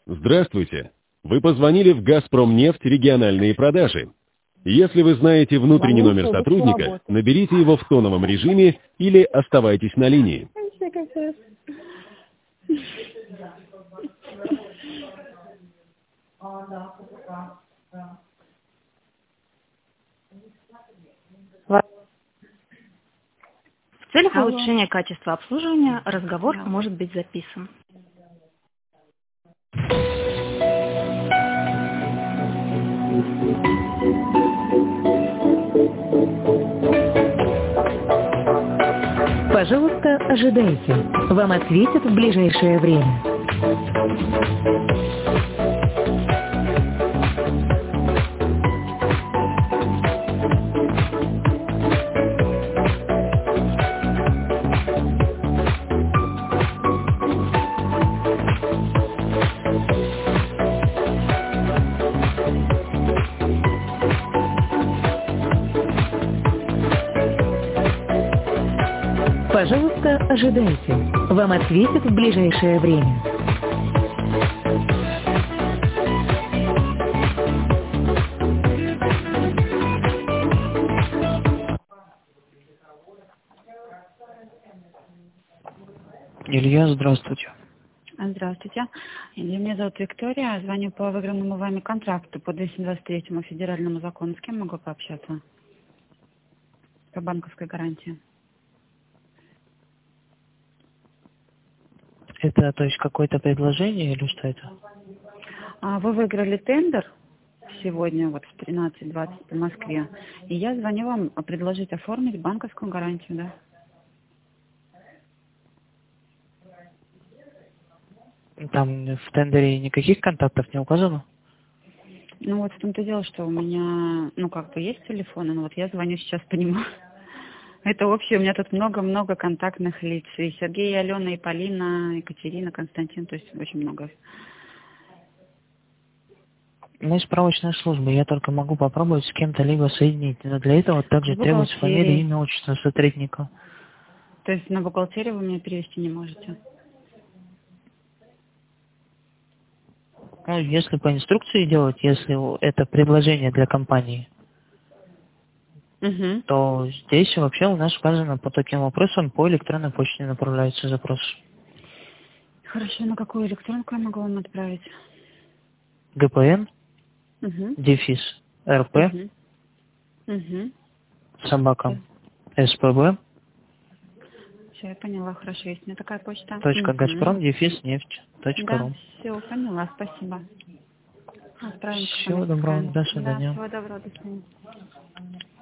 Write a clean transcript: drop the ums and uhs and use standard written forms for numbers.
Здравствуйте. Вы позвонили в «Газпромнефть» региональные продажи. Если вы знаете внутренний Звоню в номер следующую сотрудника, работу. наберите его в тоновом режиме или оставайтесь на линии. В целях Алло. улучшения качества обслуживания разговор может быть записан. Пожалуйста, ожидайте. Вам ответят в ближайшее время. Пожалуйста, ожидайте. Вам ответят в ближайшее время. Илья, здравствуйте. Здравствуйте. Меня зовут Виктория. Звоню по выигранному вами контракту по 223 федеральному закону. С кем могу пообщаться? По банковской гарантии. Это, то есть, какое-то предложение или что это? Вы выиграли тендер сегодня вот в 13:20 по Москве. И я звоню вам предложить оформить банковскую гарантию, да? Там в тендере никаких контактов не указано? Ну вот в том-то дело, что у меня, есть телефон, но вот я звоню сейчас по нему. Это общее, у меня тут много-много контактных лиц. И Сергей, и Алена, и Полина, Екатерина, Константин, то есть очень много. Мы справочная служба, я только могу попробовать с кем-то либо соединить. Но для этого также требуется фамилия, имя, отчество сотрудника. То есть на бухгалтерию вы меня перевести не можете? Ну, если по инструкции делать, если это предложение для компании, то здесь вообще у нас указано по таким вопросам по электронной почте направляется запрос. Хорошо, на какую электронку я могу вам отправить? ГПН, дефис, РП, собака, СПБ, Все, я поняла, хорошо, есть у меня такая почта. .газпром, дефис, нефть.ру. Да, все, поняла, спасибо. Отправим. Всего доброго, до свидания. Да, всего доброго, до свидания.